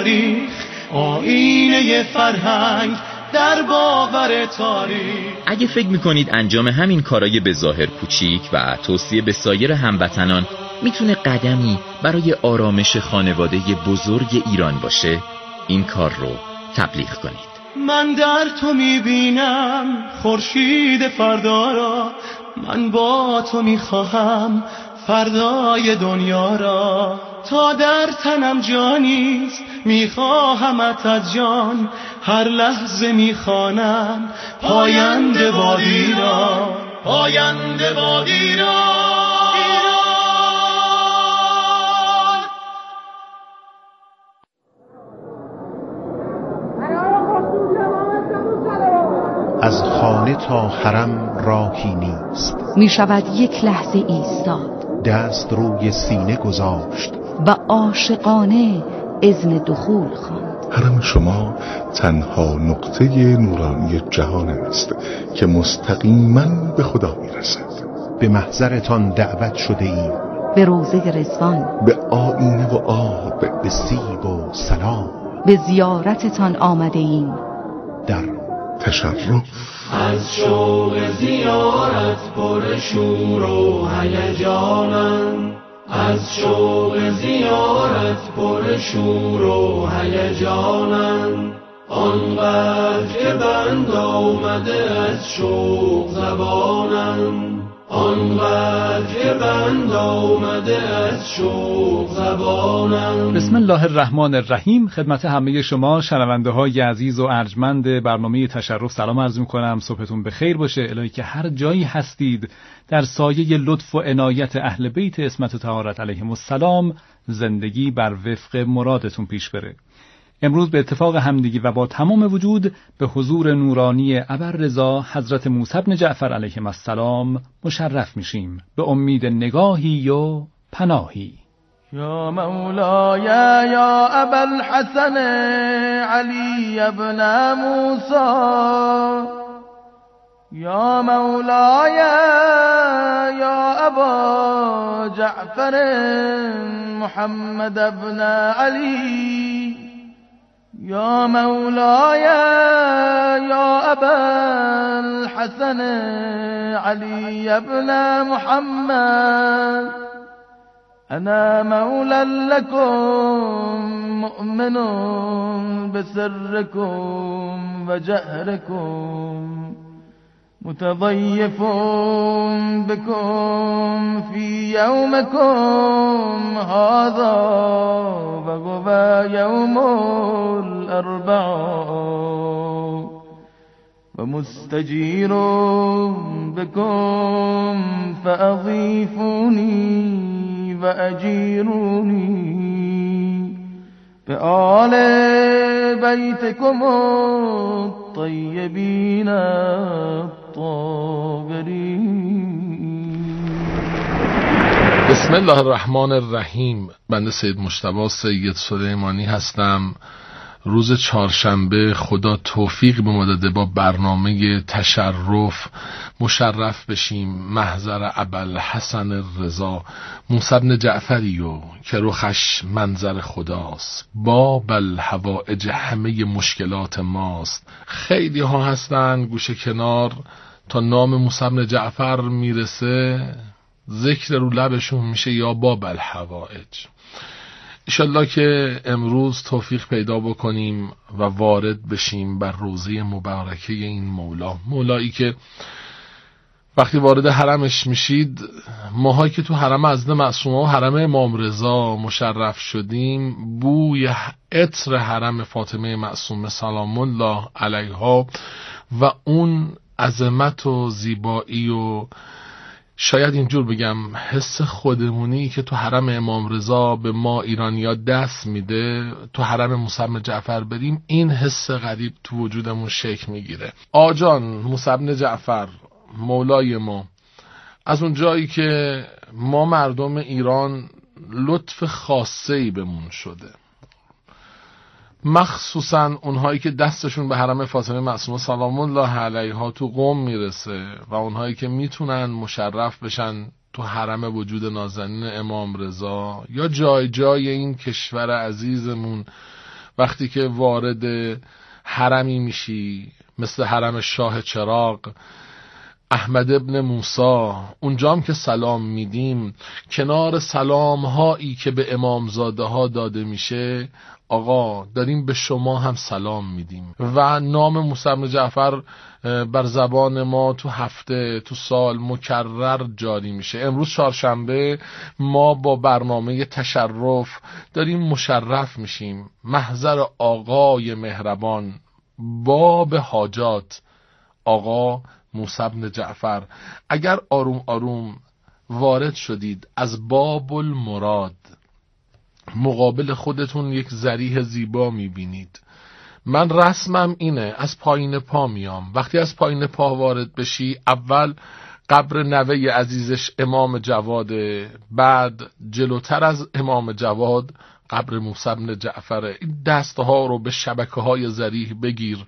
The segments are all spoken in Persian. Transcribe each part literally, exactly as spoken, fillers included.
تاریخ، آینه فرهنگ در باور تاریخ. اگه فکر میکنید انجام همین کارای به ظاهر کوچیک و توصیه به سایر هموطنان میتونه قدمی برای آرامش خانواده بزرگ ایران باشه، این کار رو تبلیغ کنید. من در تو میبینم خورشید فردا را، من با تو میخواهم فردای دنیا را. تا در تنم جانیست میخواهمت از جان، هر لحظه میخوانم پاینده بادی را، پاینده بادی را. از خانه تا حرم راهی نیست، می شود یک لحظه ایستاد، دست روی سینه گذاشت و عاشقانه اذن دخول خواند. حرم شما تنها نقطه نورانی جهان است که مستقیما به خدا می رسد. به محضرتان دعوت شده ایم، به روضه رضوان، به آینه و آب، به سیب و سلام، به زیارتتان آمده ایم. در تشرف از شوق زیارت پر شور و هیجانم، از شوق زیارت پر شور و هیجانم. آنقدر که بند آمده از شوق زبانم، آنقدر که بند آمده از شوق زبانم. بسم الله الرحمن الرحیم. خدمت همه شما شنونده های عزیز و ارجمند برنامه تشرف سلام عرض می‌کنم. صبحتون بخیر باشه. الهی که هر جایی هستید در سایه لطف و عنایت اهل بیت عصمت و طهارت علیهم السلام زندگی بر وفق مرادتون پیش بره. امروز به اتفاق همدیگی و با تمام وجود به حضور نورانی ابررضا حضرت موسی بن جعفر علیهم السلام مشرف میشیم به امید نگاهی و پناهی. یا مولای یا ابا الحسن علی ابن موسی، یا مولای یا ابا جعفر محمد ابن علی، یا مولای یا ابا الحسن علی ابن محمد، انا مولا لكم مؤمن بسركم وجهركم، متضيف بكم في يومكم هذا وهو يوم الأربعاء، ومستجير بكم فأضيفوني وأجيروني بآل بيتكم الطيبين الطاهرين. بسم الله الرحمن الرحیم. بنده سید مجتبی سید سلیمانی هستم. روز چهارشنبه خدا توفیق به ما داده با برنامه تشرف مشرف بشیم محضر ابوالحسن رضا موسی بن جعفریو که رخش منظر خداست، باب الحوائج همه مشکلات ماست. خیلی ها هستن گوشه کنار تا نام موسی بن جعفر میرسه ذکر رو لبشون میشه یا باب الحوائج. انشالله که امروز توفیق پیدا بکنیم و وارد بشیم بر روضه مبارکه این مولا، مولایی که وقتی وارد حرمش میشید، ماهایی که تو حرم حضرت معصومه و حرم امام رضا مشرف شدیم، بوی عطر حرم فاطمه معصومه سلام الله علیها و اون عظمت و زیبایی و شاید اینجور بگم حس خودمونی که تو حرم امام رضا به ما ایرانیا دست میده، تو حرم موسی بن جعفر بریم این حس غریب تو وجودمون شکل میگیره. آجان موسی بن جعفر مولای ما، از اون جایی که ما مردم ایران لطف خاصه‌ای بهمون شده، مخصوصا اونهایی که دستشون به حرم فاطمه معصومه سلام الله علیها تو قم میرسه و اونهایی که میتونن مشرف بشن تو حرم وجود نازنین امام رضا یا جای جای این کشور عزیزمون وقتی که وارد حرمی میشی مثل حرم شاه چراغ، احمد ابن موسی، اونجام که سلام میدیم کنار سلام هایی که به امامزاده ها داده میشه، آقا داریم به شما هم سلام میدیم و نام موسی بن جعفر بر زبان ما تو هفته تو سال مکرر جاری میشه. امروز چهارشنبه ما با برنامه تشرف داریم مشرف میشیم. محضر آقای مهربان، باب حاجات، آقا موسی بن جعفر. اگر آروم آروم وارد شدید از باب المراد، مقابل خودتون یک ذریح زیبا میبینید. من رسمم اینه، از پایین پا میام. وقتی از پایین پا وارد بشی، اول قبر نوه عزیزش امام جواده، بعد جلوتر از امام جواد قبر موسی بن جعفره. این دستها رو به شبکه های ذریح بگیر،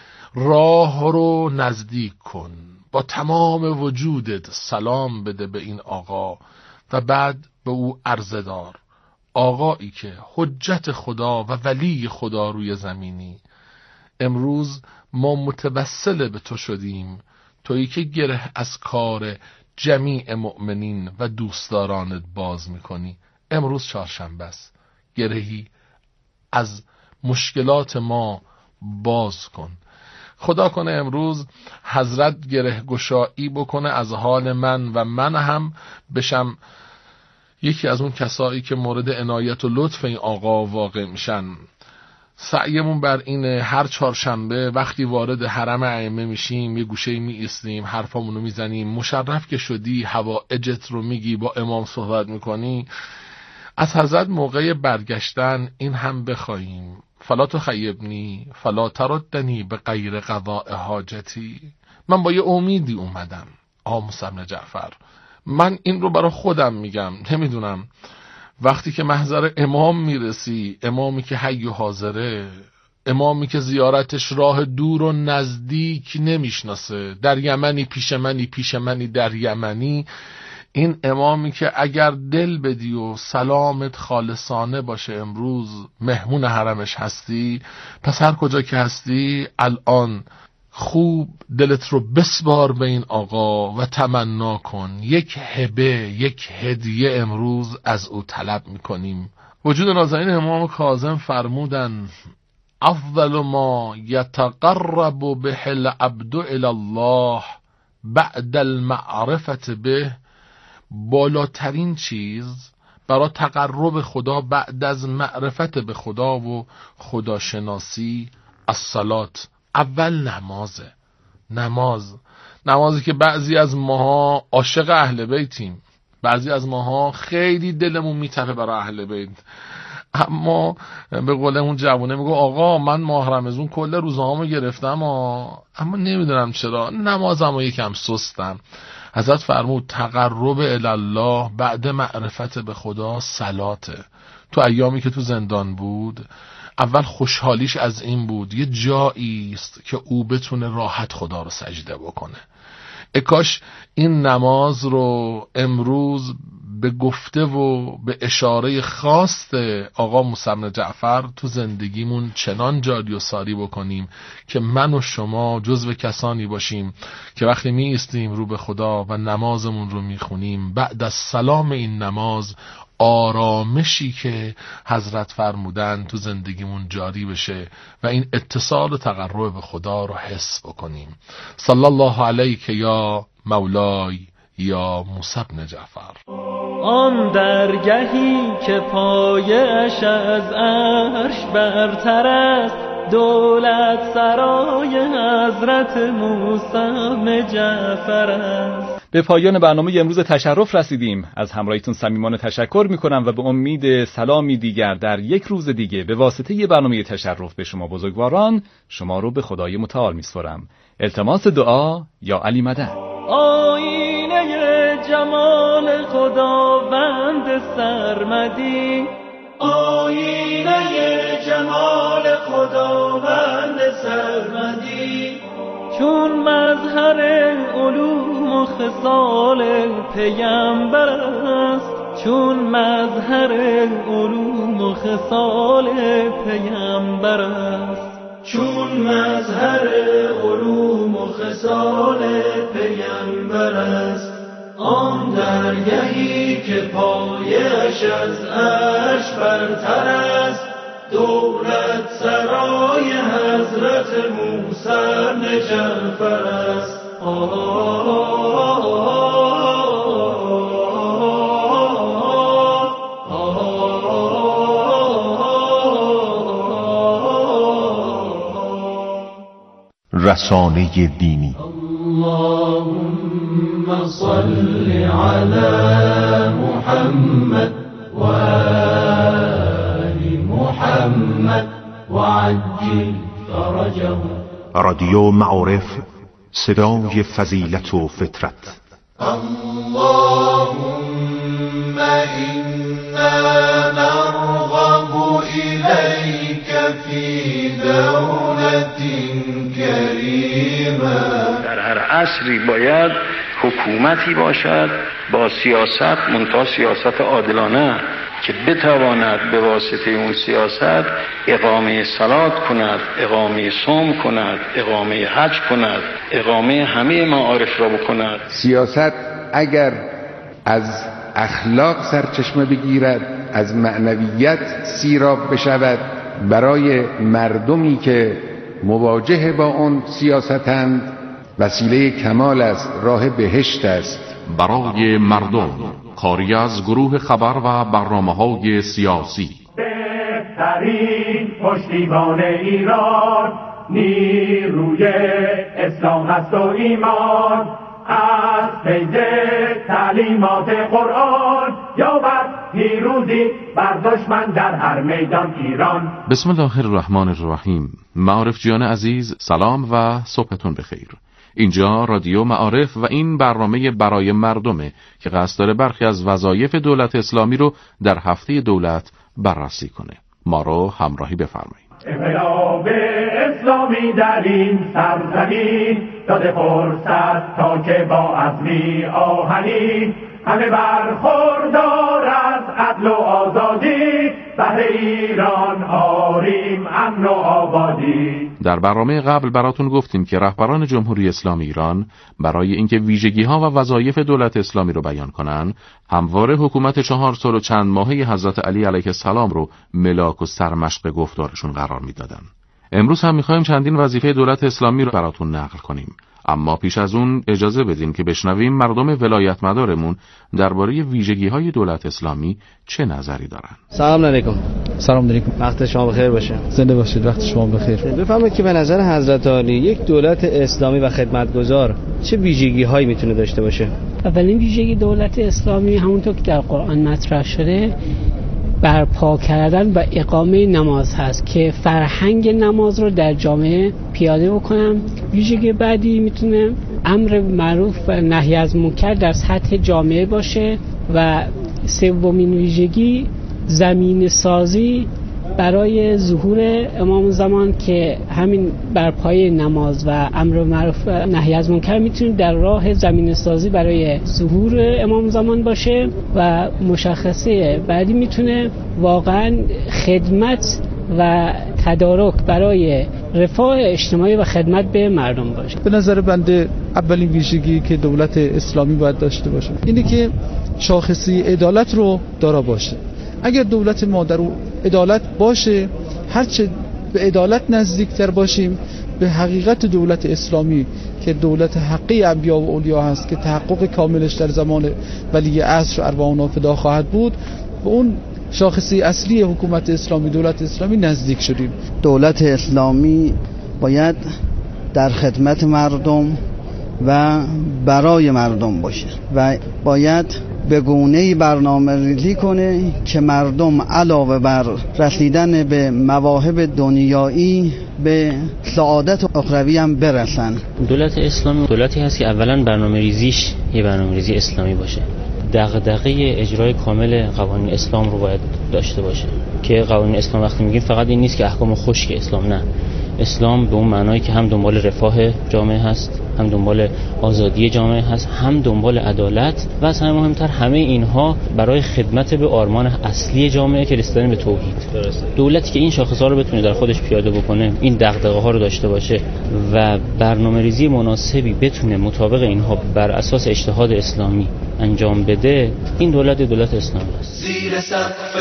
راه رو نزدیک کن، با تمام وجودت سلام بده به این آقا و بعد به او عرضه دار. آقایی که حجت خدا و ولی خدا روی زمینی، امروز ما متوسل به تو شدیم، تویی که گره از کار جمیع مؤمنین و دوستدارانت باز میکنی. امروز چهارشنبه است، گرهی از مشکلات ما باز کن. خدا کنه امروز حضرت گره گشایی بکنه از حال من و من هم بشم یکی از اون کسایی که مورد عنایت و لطف این آقا واقع میشن. سعیمون بر اینه هر چهارشنبه وقتی وارد حرم ائمه میشیم یه گوشه می ایستیم، حرفامونو میزنیم. مشرف که شدی حوائجت رو میگی، با امام صحبت میکنی، از حضرت موقع برگشتن این هم بخوایم: فلا تخیبنی فلا تردنی به غیر قضاء حاجتی. من با یه امیدی اومدم آقا موسی بن جعفر، من این رو برای خودم میگم، نمیدونم وقتی که محضر امام میرسی، امامی که حی و حاضره، امامی که زیارتش راه دور و نزدیک نمیشناسه، در یمنی پیش منی پیش منی در یمنی، این امامی که اگر دل بدی و سلامت خالصانه باشه امروز مهمون حرمش هستی، پس هر کجا که هستی الان خوب دلت رو بسپار به این آقا و تمنا کن. یک هبه، یک هدیه امروز از او طلب میکنیم. وجود نازنین امام کاظم فرمودن: افضل ما یتقرب به العبد الی الله بعد المعرفة به، بالاترین چیز برای تقرب خدا بعد از معرفت به خدا و خداشناسی الصلاة، اول نمازه. نماز نمازی که بعضی از ماها عاشق اهل بیتیم، بعضی از ماها خیلی دلمون میتپه برای اهل بیت، اما به قول اون جوونه میگه آقا من ماه رمضان کل روزهامو گرفتم اما نمیدونم چرا نمازمو یکم سستم. حضرت فرمود تقرب الی الله بعد معرفت به خدا صلاته. تو ایامی که تو زندان بود اول خوشحالیش از این بود یه جایی است که او بتونه راحت خدا رو سجده بکنه. اکاش این نماز رو امروز به گفته و به اشاره خاص آقا موسی بن جعفر تو زندگیمون چنان جاری و ساری بکنیم که من و شما جزو کسانی باشیم که وقتی می ایستیم رو به خدا و نمازمون رو می خونیم، بعد از سلام این نماز آرامشی که حضرت فرمودن تو زندگیمون جاری بشه و این اتصال و تقرب به خدا رو حس بکنیم. صلی الله علیک یا مولای یا موسی بن جعفر. آن درگهی که پایش از عرش برتر است، دولت سرای حضرت موسی بن جعفر است. به پایان برنامه امروز تشرف رسیدیم. از همراهیتون صمیمانه تشکر میکنم و به امید سلامی دیگر در یک روز دیگه به واسطه یه برنامه تشرف به شما بزرگواران، شما رو به خدای متعال میسپارم. التماس دعا یا علی مدد. آینه جمال خداوند سرمدی، آینه جمال خداوند سرمدی، چون مظهر علوم و خصال پیامبر است، چون مظهر علوم و خصال پیامبر است، چون مظهر علوم و خصال پیامبر است. آن درگهی که پایش از عرش برتر است، دولت سرای حضرت موسی نجفر است. رسانه دینی. اللهم صل علی محمد و آل محمد و عجل فرجه. رادیو معارف، صدای فضیلت و فطرت. اللهم إنا نرغب إليك في دولة كريمة. در هر عصری باید حکومتی باشد با سیاست، منتها سیاست عادلانه، که بتواند به واسطه اون سیاست اقامه صلات کند، اقامه صوم کند، اقامه حج کند، اقامه همه معارف را بکند. سیاست اگر از اخلاق سرچشمه بگیرد، از معنویت سیراب بشود، برای مردمی که مواجه با اون سیاستند وسیله کمال است، راه بهشت است. برای مردم، کاری از گروه خبر و برنامه‌های سیاسی. بهترین پشتیبان ایران نیروی اسلام است و ایمان، از فیض تعلیمات قرآن یابد پیروزی بر دشمن در هر میدان ایران. بسم الله الرحمن الرحیم. معارف جان عزیز، سلام و صبحتون بخیر. اینجا رادیو معارف و این برنامه برای مردمه که قصد داره برخی از وظایف دولت اسلامی رو در هفته دولت بررسی کنه. ما رو همراهی بفرمایید. انقلاب اسلامی در این سرزمین داده فرصت تا که با عزمی آهنین همه برخوردار از عدل و آزادی، بهر ایران آریم امن و آبادی. در برنامه قبل براتون گفتیم که رهبران جمهوری اسلامی ایران برای اینکه ویژگی‌ها و وظایف دولت اسلامی رو بیان کنن، همواره حکومت چهار سال و چند ماهه حضرت علی علیه السلام رو ملاک و سرمشق گفتارشون قرار میدادن. امروز هم می‌خوایم چندین وظیفه دولت اسلامی رو براتون نقل کنیم. اما پیش از اون اجازه بدین که بشنویم مردم ولایت مدارمون درباره ویژگی‌های دولت اسلامی چه نظری دارن. سلام علیکم. سلام علیکم. وقت شما بخیر باشه. زنده باشید. وقت شما بخیر. بفرمایید که به نظر حضرت علی یک دولت اسلامی و خدمتگزار چه ویژگی‌هایی میتونه داشته باشه؟ اولین ویژگی دولت اسلامی همونطور که در قرآن مطرح شده برپا کردن و اقامه نماز هست که فرهنگ نماز رو در جامعه پیاده بکنم. ویژگی بعدی میتونه امر معروف و نهی از منکر در سطح جامعه باشه و سومین ویژگی زمین سازی برای ظهور امام زمان که همین برپای نماز و امر معروف و نهی از منکر میتونه در راه زمین سازی برای ظهور امام زمان باشه. و مشخصه بعدی میتونه واقعا خدمت و تدارک برای رفاه اجتماعی و خدمت به مردم باشه. به نظر بنده اولین ویژگی که دولت اسلامی باید داشته باشه اینه که شاخصه عدالت رو دارا باشه. اگر دولت ما در عدالت باشه، هرچه به عدالت نزدیکتر باشیم به حقیقت دولت اسلامی که دولت حقی انبیا و اولیا هست که تحقق کاملش در زمان ولی عصر ارواحنا فدا خواهد بود، به اون شاخصه اصلی حکومت اسلامی، دولت اسلامی نزدیک شدیم. دولت اسلامی باید در خدمت مردم و برای مردم باشه و باید به گونه‌ای برنامه‌ریزی کنه که مردم علاوه بر رسیدن به مواهب دنیایی به سعادت اخروی هم برسن. دولت اسلامی دولتی هست که اولا برنامه‌ریزیش یه برنامه‌ریزی اسلامی باشه. دغدغه اجرای کامل قوانین اسلام رو باید داشته باشه که قوانین اسلام وقتی میگیم فقط این نیست که احکام خشک اسلام، نه، اسلام به اون معنایی که هم دنبال رفاه جامعه هست، هم دنبال آزادی جامعه هست، هم دنبال عدالت و از همه مهمتر همه اینها برای خدمت به آرمان اصلی جامعه که رسیدن به توحید. دولتی که این شاخص‌ها رو بتونه در خودش پیاده بکنه، این دغدغه‌ها رو داشته باشه و برنامه‌ریزی مناسبی بتونه مطابق اینها بر اساس اجتهاد اسلامی انجام بده، این دولت دولت اسلامی است. زیر سقف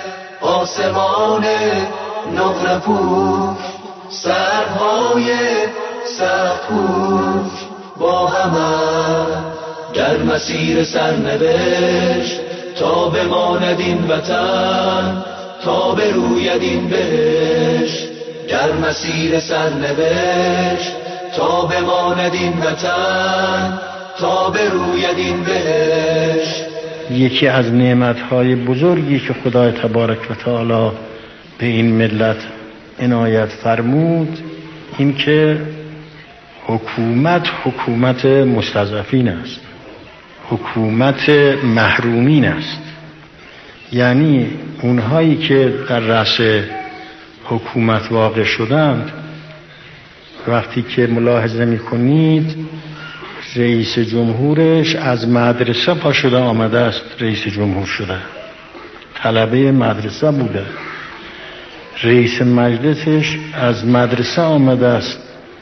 آسمان نقره پوش، سرهای سخت پوش با همه در مسیر سرنوشت، تا بماند این وطن، تا بروید این بهشت. در مسیر سرنوشت تا بماند این وطن، تا بروید این بهشت. یکی از نعمتهای بزرگی که خدای تبارک و تعالی به این ملت عنایت فرمود این که حکومت حکومت مستضعفین است، حکومت محرومین است. یعنی اونهایی که در رأس حکومت واقع شدند، وقتی که ملاحظه می‌کنید رئیس جمهورش از مدرسه پا شده آمده است، رئیس جمهور شده، طلبه مدرسه بوده. رئیس مجلسش از مدرسه آمده است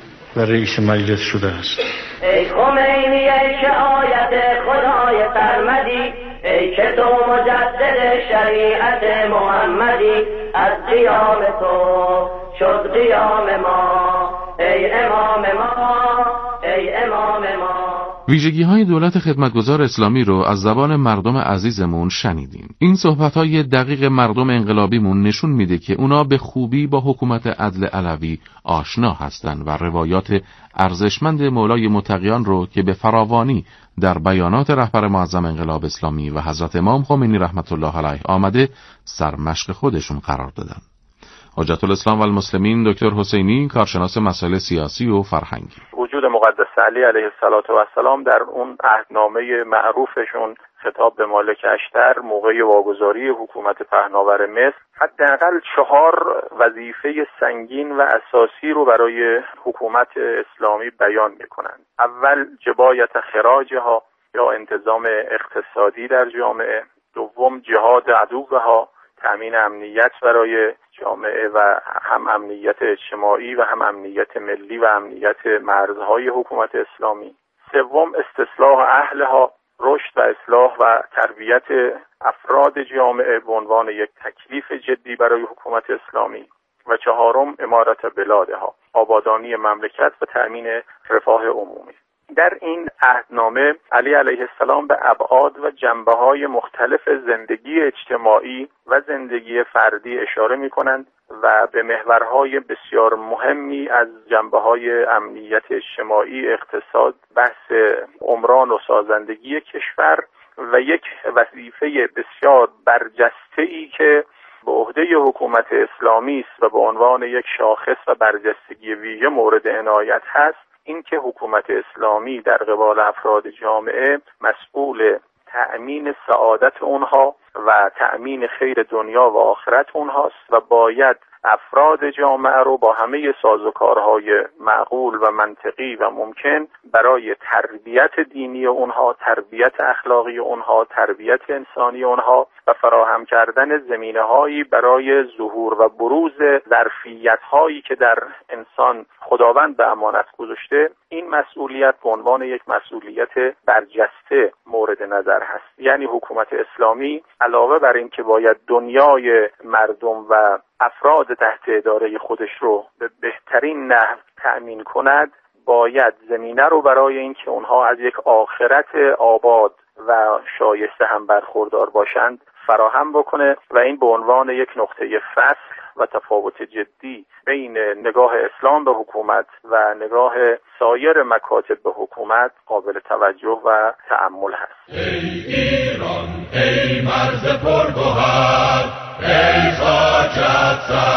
و رئیس مجلس شده است. ای خمینی ای که آیت خدای سرمدی، ای که تو مجدد شریعت محمدی، از قیام تو شد قیام ما، ای امام ما، ای امام ما. ویژگی‌های دولت خدمتگزار اسلامی رو از زبان مردم عزیزمون شنیدیم. این صحبت‌های دقیق مردم انقلابیمون نشون میده که اونا به خوبی با حکومت عدل علوی آشنا هستن و روایات ارزشمند مولای متقیان رو که به فراوانی در بیانات رهبر معظم انقلاب اسلامی و حضرت امام خمینی رحمت الله علیه آمده سرمشق خودشون قرار دادن. حجت الاسلام و المسلمین دکتر حسینی، کارشناس مسائل سیاسی و فرهنگی. وجود مقدس علی علیه السلام در اون عهدنامه معروفشون خطاب به مالک اشتر موقع واگذاری حکومت پهناور مصر حداقل چهار وظیفه سنگین و اساسی رو برای حکومت اسلامی بیان میکنند. اول جبایت خراجها یا انتظام اقتصادی در جامعه، دوم جهاد عدوها، تأمین امنیت برای جامعه و هم امنیت اجتماعی و هم امنیت ملی و امنیت مرزهای حکومت اسلامی، سوم استصلاح اهلها، رشد و اصلاح و تربیت افراد جامعه به عنوان یک تکلیف جدی برای حکومت اسلامی و چهارم امارت بلادها، آبادانی مملکت و تأمین رفاه عمومی. در این عهدنامه علی علیه السلام به ابعاد و جنبه‌های مختلف زندگی اجتماعی و زندگی فردی اشاره می‌کنند و به محورهای بسیار مهمی از جنبه‌های امنیت اجتماعی، اقتصاد، بحث عمران و سازندگی کشور و یک وظیفه بسیار برجسته‌ای که به عهده حکومت اسلامی است و به عنوان یک شاخص و برجستگی ویژه مورد عنایت هست، این که حکومت اسلامی در قبال افراد جامعه مسئول تأمین سعادت اونها و تأمین خیر دنیا و آخرت اونهاست و باید افراد جامعه رو با همه سازوکارهای معقول و منطقی و ممکن برای تربیت دینی اونها، تربیت اخلاقی اونها، تربیت انسانی اونها و فراهم کردن زمینه‌هایی برای ظهور و بروز ظرفیت‌هایی که در انسان خداوند به امانت گذاشته، این مسئولیت به عنوان یک مسئولیت برجسته مورد نظر هست. یعنی حکومت اسلامی علاوه بر این که باید دنیای مردم و افراد تحت اداره خودش رو به بهترین نحو تأمین کند، باید زمینه رو برای اینکه اونها از یک آخرت آباد و شایسته هم برخوردار باشند فراهم بکنه و این به عنوان یک نقطه فصل و تفاوت جدی بین نگاه اسلام به حکومت و نگاه سایر مکاتب به حکومت قابل توجه و تأمل هست. ای ایران، ای مرز پرگوهر، ای خاکت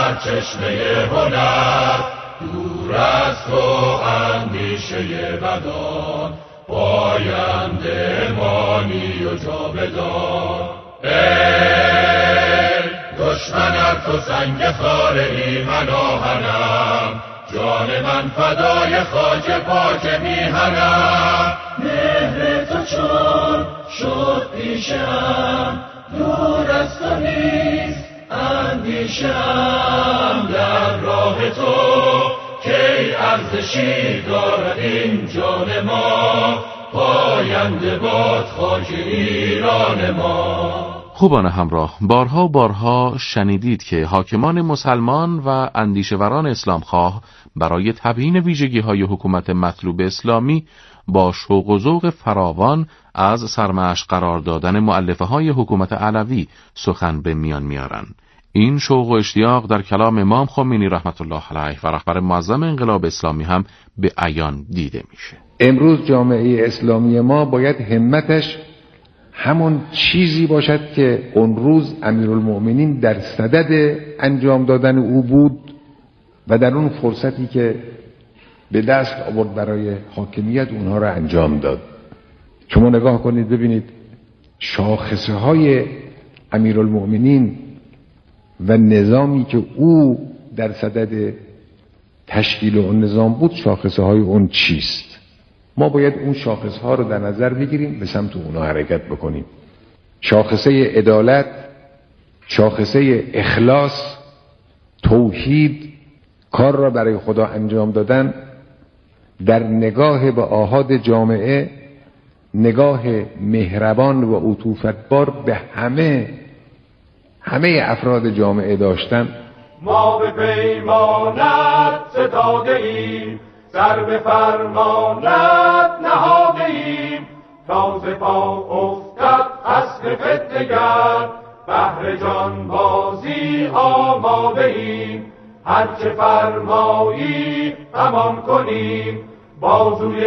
سرچشمه هنر، دور از تو اندیشه بدان، پاینده مانی و جاودان. ای دشمن از تو سنگ خاره ای من آهنم، جان من فدای خاک پاک میهنم. مهر تو چون شد پیشم، دور از تو نیست اندیشم. در راه تو کی ارزشی دارد این جان ما، پاینده باد خاک ایران ما. خوبان همراه، بارها و بارها شنیدید که حاکمان مسلمان و اندیشوران اسلامخواه برای تبیین ویژگی‌های حکومت مطلوب اسلامی با شوق و ذوق فراوان از سرمعش قرار دادن مؤلفه‌های حکومت علوی سخن به میان میارن. این شوق و اشتیاق در کلام امام خمینی رحمت الله علیه و رهبر معظم انقلاب اسلامی هم به عیان دیده میشه. امروز جامعه اسلامی ما باید همتش همون چیزی باشد که اون روز امیرالمؤمنین در صدد انجام دادن او بود و در اون فرصتی که به دست آورد برای حاکمیت اونها را انجام داد. شما نگاه کنید ببینید شاخصه های امیرالمؤمنین و نظامی که او در صدد تشکیل اون نظام بود، شاخصه های اون چیست؟ ما باید اون شاخص ها رو در نظر بگیریم، به سمت اونها حرکت بکنیم. شاخصه عدالت، شاخصه اخلاص، توحید، کار را برای خدا انجام دادن، در نگاه به آحاد جامعه نگاه مهربان و عطوفت‌بار به همه همه افراد جامعه داشتن. ما به پیمانت ستاده ایم، سر به فرمانت نهاده ایم، تازه پا افتد اسب فتنگر، بهر جان بازی آماده ایم، هرچه فرمایی همان کنیم، بازوی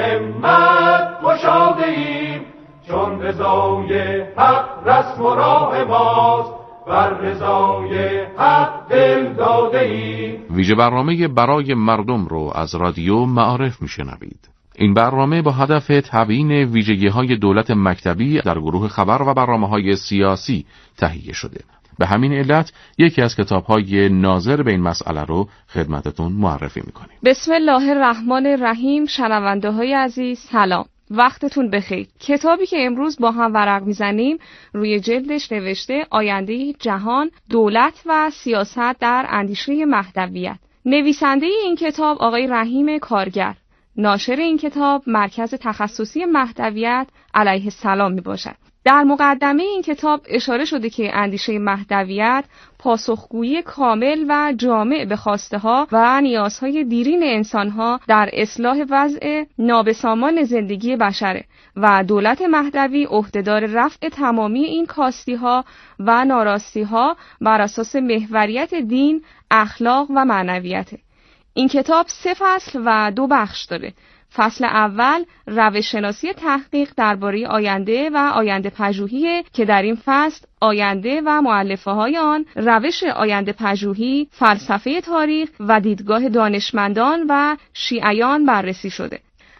همت گشاده ایم، چون رضای حق رسم و راه ماست، بر رضای حق دل داده ایم. ویژه برنامه برای مردم رو از رادیو معارف میشنوید. این برنامه با هدف تبیین ویژگی‌های دولت مکتبی در گروه خبر و برنامه‌های سیاسی تهیه شده. به همین علت یکی از کتاب‌های ناظر به این مسئله رو خدمتتون معرفی می‌کنیم. بسم الله الرحمن الرحیم. شنونده‌های عزیز سلام. وقتتون بخیر. کتابی که امروز با هم ورق میزنیم روی جلدش نوشته آینده جهان، دولت و سیاست در اندیشه مهدویت. نویسنده این کتاب آقای رحیم کارگر. ناشر این کتاب مرکز تخصصی مهدویت علیه السلام می باشد. در مقدمه این کتاب اشاره شده که اندیشه مهدویت پاسخگویی کامل و جامع به خواسته‌ها و نیازهای دیرین انسان‌ها در اصلاح وضع نابسامان زندگی بشره و دولت مهدوی عهدهدار رفع تمامی این کاستی‌ها و ناراسی‌ها بر اساس محوریت دین، اخلاق و معنویت. این کتاب سه فصل و دو بخش داره. فصل اول روش شناسی تحقیق درباره آینده و آینده پژوهی که در این فصل آینده و مؤلفه های آن، روش آینده پژوهی، فلسفه تاریخ و دیدگاه دانشمندان و شیعیان بررسی شده.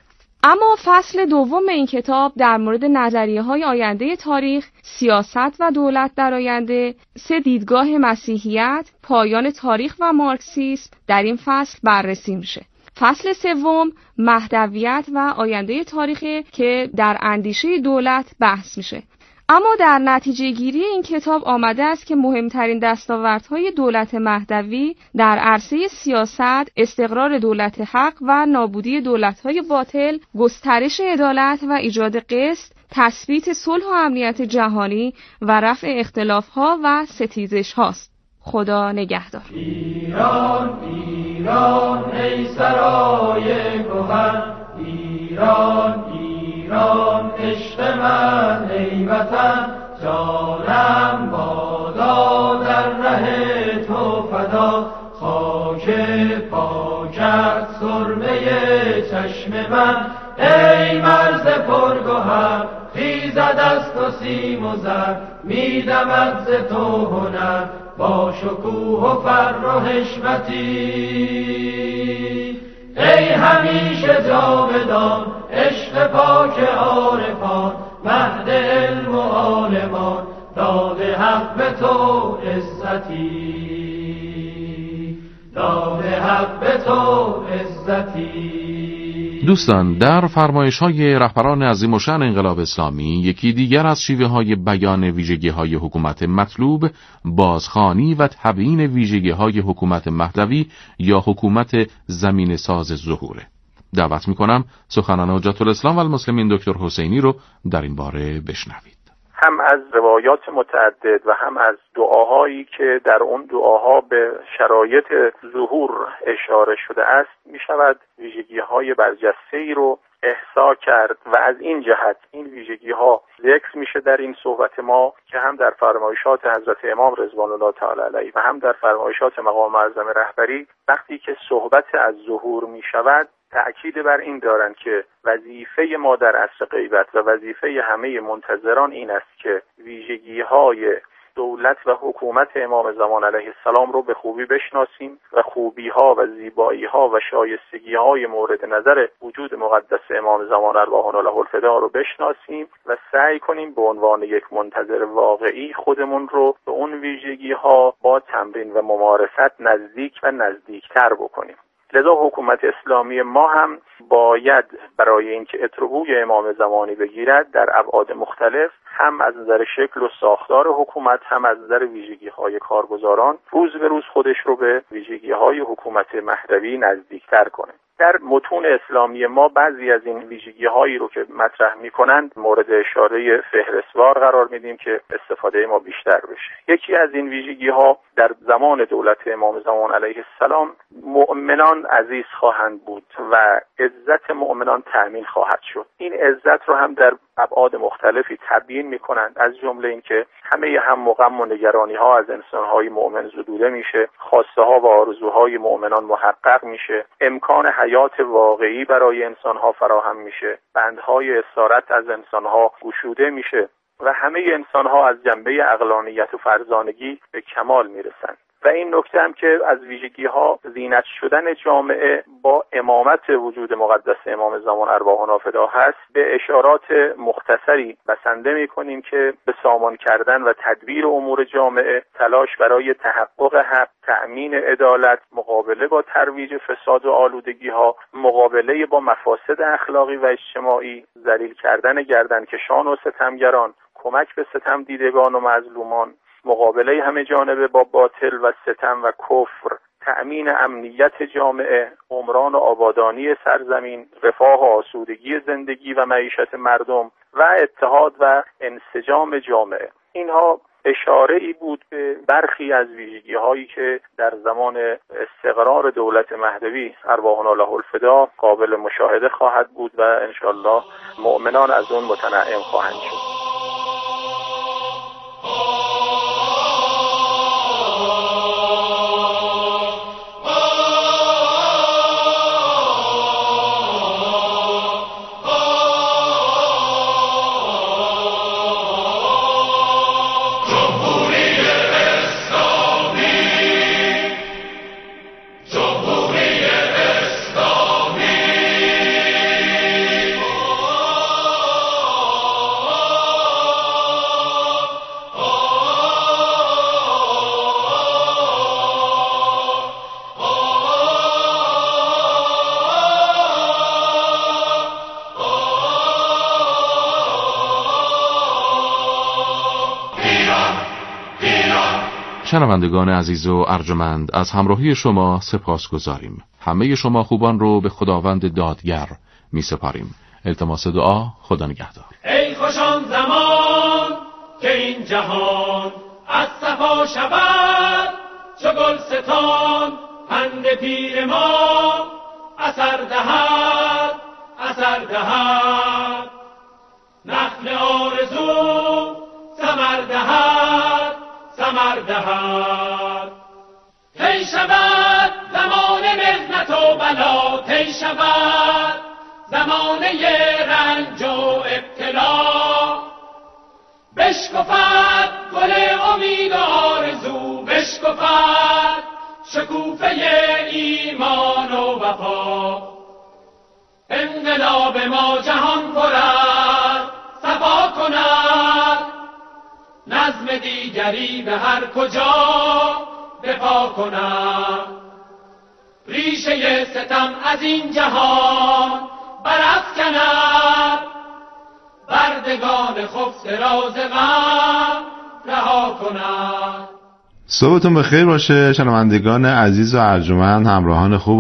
اما فصل دوم این کتاب در مورد نظریه‌های آینده تاریخ، سیاست و دولت در آینده، سه دیدگاه مسیحیت، پایان تاریخ و مارکسیسم در این فصل بررسی میشه. فصل سوم مهدویت و آینده تاریخی که در اندیشه دولت بحث میشه. اما در نتیجه گیری این کتاب آمده است که مهمترین دستاوردهای دولت مهدوی در عرصه سیاست، استقرار دولت حق و نابودی دولت‌های باطل، گسترش عدالت و ایجاد قسط، تثبیت صلح و امنیت جهانی و رفع اختلاف‌ها و ستیزش هاست. خدا نگهدار. ایران ایران ای سرای کهن، ایران ایران عشق من ای وطن، جانم بادا در ره تو فدا، خاک پاکت سرمه چشم من، ای مرز پرگوهر خیزد از تو سیم و زر، میدمد ز تو هنر با شکوه و فر و حشمتی، ای همیشه جاودان عشق پاک عارفان، مهد علم و عالمان داده حق به تو عزتی، لاله حق تو عزتی. دوستان، در فرمایش‌های رهبران عظیم الشأن انقلاب اسلامی یکی دیگر از شیوه‌های بیان ویژگی‌های حکومت مطلوب بازخوانی و تبیین ویژگی‌های حکومت مهدوی یا حکومت زمین ساز ظهوره. دعوت می‌کنم سخنان حجت الاسلام و المسلمین دکتر حسینی رو در این باره بشنوید. هم از روایات متعدد و هم از دعاهایی که در اون دعاها به شرایط ظهور اشاره شده است می شود ویژگی های برجسته ای رو احصا کرد و از این جهت این ویژگی ها ذکر میشه در این صحبت ما که هم در فرمایشات حضرت امام رضوان الله تعالی علیه و هم در فرمایشات مقام معظم رهبری وقتی که صحبت از ظهور می شود تأکید بر این دارند که وظیفه ما در عصر غیبت و وظیفه همه منتظران این است که ویژگی‌های دولت و حکومت امام زمان علیه السلام رو به خوبی بشناسیم و خوبی‌ها و زیبایی‌ها و شایستگی‌های مورد نظر وجود مقدس امام زمان ارواحنا له الفدا رو بشناسیم و سعی کنیم به عنوان یک منتظر واقعی خودمون رو به اون ویژگی‌ها با تمرین و ممارست نزدیک و نزدیکتر بکنیم. لذا حکومت اسلامی ما هم باید برای اینکه اتروبوی امام زمانی بگیرد در ابعاد مختلف هم از نظر شکل و ساختار حکومت هم از نظر ویژگی‌های کارگزاران روز به روز خودش رو به ویژگی‌های حکومت مهدوی نزدیکتر کنه. در متون اسلامی ما بعضی از این ویژگی‌هایی رو که مطرح می‌کنند مورد اشاره فهرستوار قرار میدیم که استفاده ما بیشتر بشه. یکی از این ویژگی‌ها در زمان دولت امام زمان علیه السلام مؤمنان عزیز خواهند بود و عزت مؤمنان تأمین خواهد شد. این عزت رو هم در ابعاد مختلفی تبیین می‌کنند، از جمله اینکه همه هم و غم و نگرانی‌ها از انسان‌های مؤمن زدوده میشه، خواسته‌ها و آرزوهای مؤمنان محقق میشه، امکان حیات واقعی برای انسان‌ها فراهم میشه، بندهای اسارت از انسان‌ها گشوده میشه و همه انسان‌ها از جنبه عقلانیت و فرزانگی به کمال میرسند. و این نکته هم که از ویژگی‌ها زینت شدن جامعه با امامت وجود مقدس امام زمان ارواحنا فدا هست به اشارات مختصری بسنده می‌کنیم که به سامان کردن و تدبیر امور جامعه، تلاش برای تحقق حق، تأمین عدالت، مقابله با ترویج فساد و آلودگی‌ها، مقابله با مفاسد اخلاقی و اجتماعی، ذلیل کردن گردنکشان و ستمگران، کمک به ستم دیدگان و مظلومان، مقابله همه جانبه با باطل و ستم و کفر، تأمین امنیت جامعه، عمران و آبادانی سرزمین، رفاه و آسودگی زندگی و معیشت مردم و اتحاد و انسجام جامعه. اینها اشاره ای بود به برخی از ویژگی هایی که در زمان استقرار دولت مهدوی ارواحنا له الفدا قابل مشاهده خواهد بود و انشالله مؤمنان از اون متنعم خواهند شد. شنوندگان عزیز و ارجمند، از همراهی شما سپاس گذاریم. همه شما خوبان رو به خداوند دادگر می سپاریم. التماس دعا. خدا نگهدار. ای خوش آن زمان که این جهان از صفا شود، چو گلستان پند پیر ما اثر دهد اثر دهد، نخل آرزو ثمر دهد ثمر دهد. طی شود زمان محنت و بلا، طی شود زمانه رنج و ابتلا، بشکفد گل امید و آرزو، بشکفد شکوفه ایمان و وفا. انقلاب ما جهان پرد صفا کند، نظم دیگری به هر کجا بپا کند. ریشه ستم از این جهان برافکند، بردگان خفته راز غم رها کند. صبحتون بخیر باشه شنوندگان عزیز و ارجمند، همراهان خوب